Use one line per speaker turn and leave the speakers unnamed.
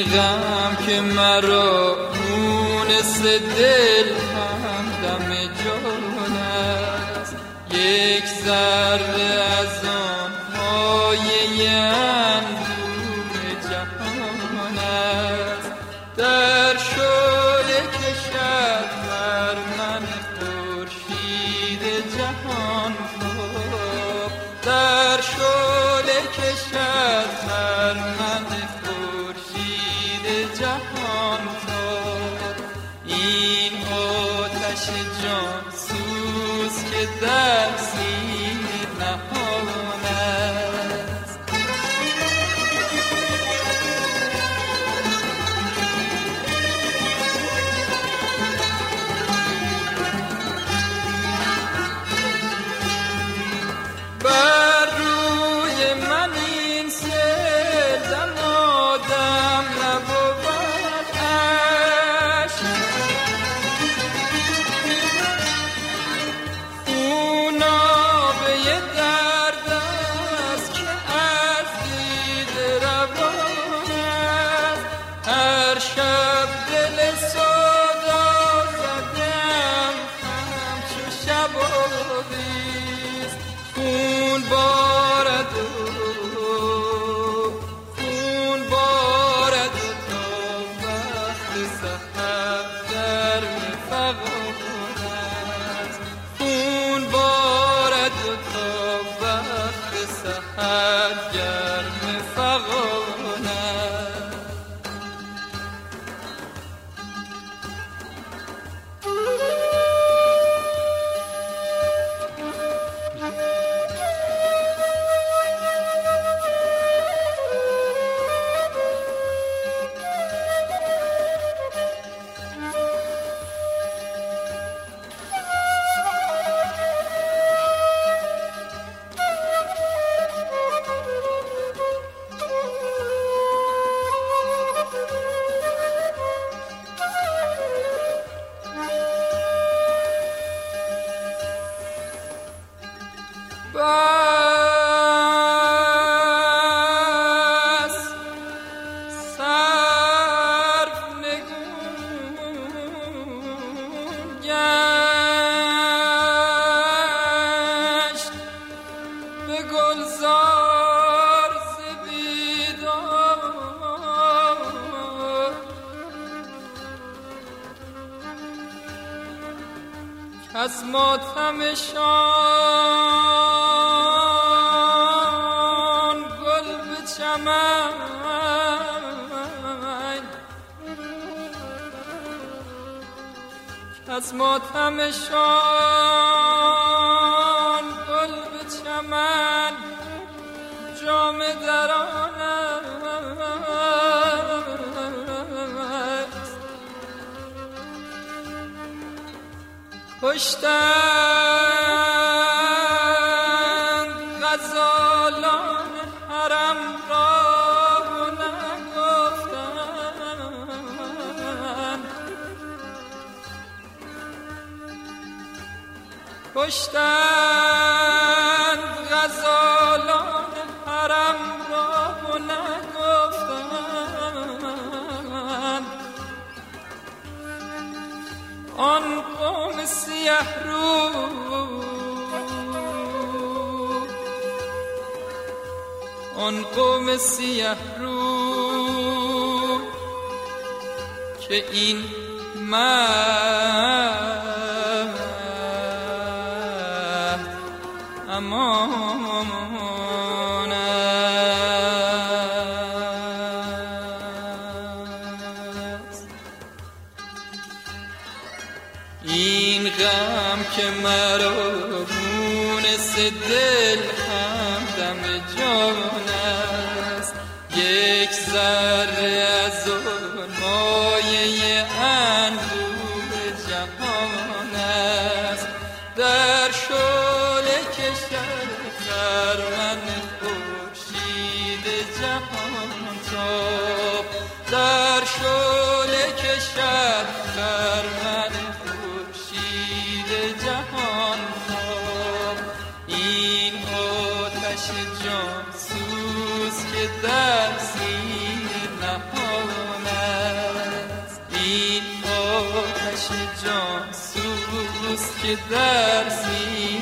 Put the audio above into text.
غم که مرا مونس دل همدم جان است، یک ذره از آن مایه اندوه جهان است. در شعله کشد بر من خورشید جهان تاب، در شعله کشد بر من خورشید جهان تاب. این آتش جان سوز که در سینه نهان است. بر روی من این سیل دمادم نبود عشق، خون آبه درد است که از دیده روان است. هر شب دل سودا زدم همچو شبابیست، خون بارد و خون بارد و تا وقت سحر گرم فغان است، خون بارد و تا وقت سحر گرم فغان است. بس صرف نگون گشت به گلزار ز بیداد، از ماتمشان گل به چمن، از ماتمشان گل به چمن جامه دران است. کشتند غزالان حرم را و نگفتند، کشتند غزالان حرم را و نگفتند. آن قوم سیه رو، آن قوم سیه رو که این مرد امان است. این غم که مرا مونس دل همدم جان است، یک ذره از آن مایه اندوه جهان است. در شعله کشد خرمن خورشید جهان تاب، در شعله کشد خرمن خورشید جهان تاب. این آتش جان سوز که در سینه نهان که در سینه